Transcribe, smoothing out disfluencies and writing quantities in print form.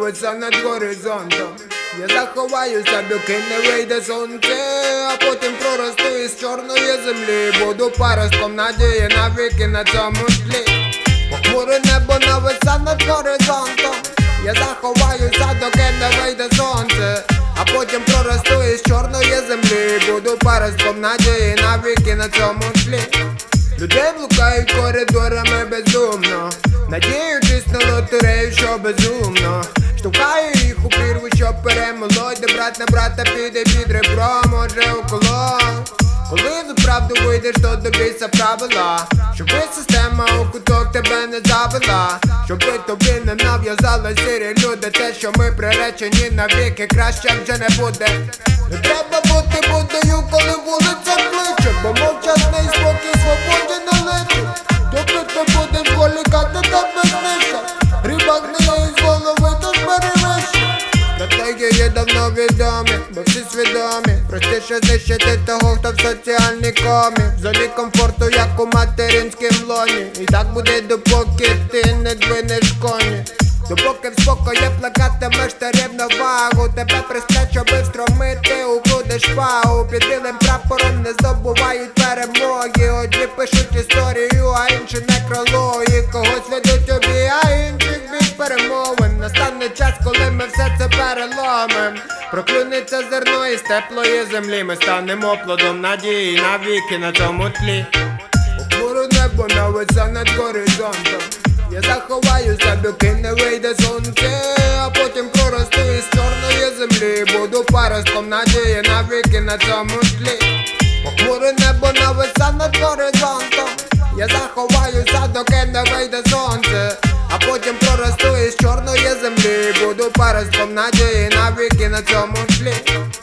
нависа над горизонтом. Я заховаюся, доки не вийде сонце, а потім проросту із чорної землі. Буду паростком надії навіки на цьому тлі. Похмуре небо нависа над горизонтом. Я заховаюся, доки не вийде сонце, а потім проросту із чорної землі. Буду паростком надії навіки на цьому тлі. Людей блукають коридорами бездумно, надіючись на лотерею, що безумно. Штовхаю їх у прірву, щоб перемолоть, де брат на брата піде під ребро, може уколоть. Коли за правду вийдеш, то добійся правила, щоби система у куток тебе не завела, щоби тобі не нав'язали сірі люди. Те, що ми приречені навіки, краще вже не буде. Не треба бути Буддою, коли вулиця кличе, бо мовчасний спокій свободі не личить. Доки ти будеш волікати, тебе знищать. Рибак не із голови, тож бери вище. Стратегії давно відомі, бо всі свідомі. Простіше знищити того, хто в соціальній комі, в зоні комфорту, як у материнськім лоні. І так буде, допоки ти не двинеш коні. Допоки в спокої плакатимеш та рівновагу, тебе пристрять, щоби встромити у груди шпагу. Під білим прапором не здобувають перемоги. Одні пишуть історію, а інші некрологи. Когось ведуть у бій, а інших бік перемовин. Настане час, коли ми все це переломим. Проклюнеться зерно із теплої землі. Ми станемо плодом надії навіки на цьому тлі. Похмуре небо нависа над горизонтом. Я заховаюся, доки не вийде сонце, а потім проросту із чорної землі. Буду паростком надії навіки на цьому тлі. Похмуре небо нависа над горизонтом. Я заховаюся, доки не вийде сонце, а потім проросту із чорної землі. Буду паростком надії навіки на цьому тлі.